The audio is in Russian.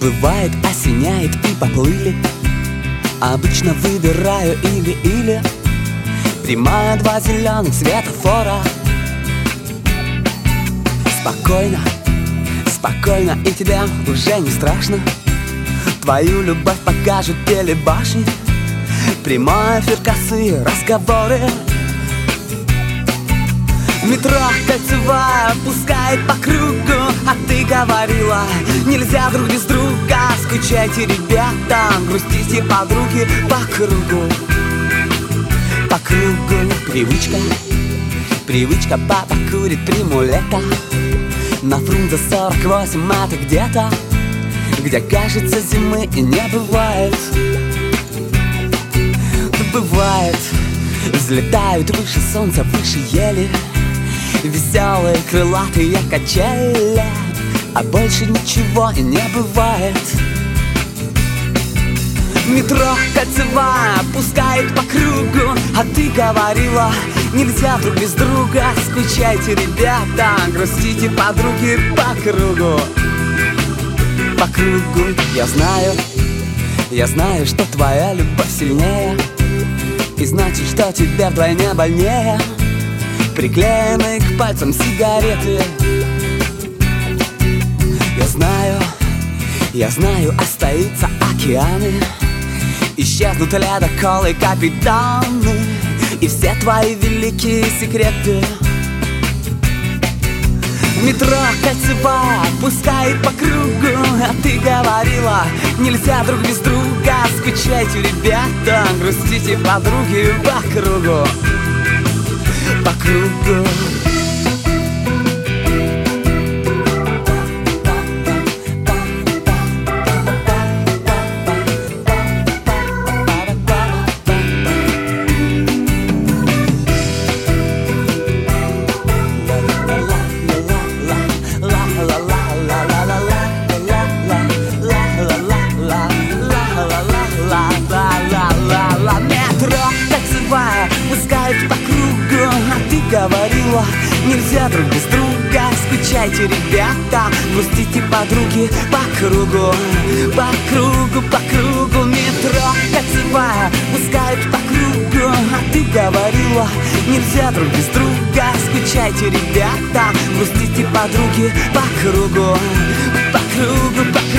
Бывает, осеняет и поплыли. Обычно выбираю или. Прямая, два зеленых светофора. Спокойно, спокойно, и тебе уже не страшно. Твою любовь покажут телебашни. Прямой эфир, косые разговоры. Метро кольцевая пускает по кругу. А ты говорила, нельзя друг без друга. Скучайте, ребята, грустите, подруги. По кругу, по кругу. Привычка, привычка, папа курит приму лето. На Фрунзе 48 это где-то, где, кажется, зимы и не бывает. Бывает, взлетают выше солнца, выше ели. Веселые крылатые качели, а больше ничего и не бывает. Метро кольцевая пускает по кругу. А ты говорила, нельзя друг без друга. Скучайте, ребята, грустите, подруги. По кругу, по кругу. Я знаю, что твоя любовь сильнее, и значит, что тебе вдвойне больнее. Приклеены к пальцам сигареты. Я знаю, остаются океаны. Исчезнут ледоколы, капитаны, и все твои великие секреты. Метро кольцевая пускает по кругу. А ты говорила, нельзя друг без друга. Скучайте, ребята, грустите, подруги. По кругу, по кругу. Пускают по кругу. А ты говорила, нельзя друг без друга. Скучайте, ребята, грустите, подруги. По кругу, по кругу, по кругу. Метро кольцевая пускают по кругу. А ты говорила, нельзя друг без друга. Скучайте, ребята, грустите, подруги. По кругу, по кругу, по кругу.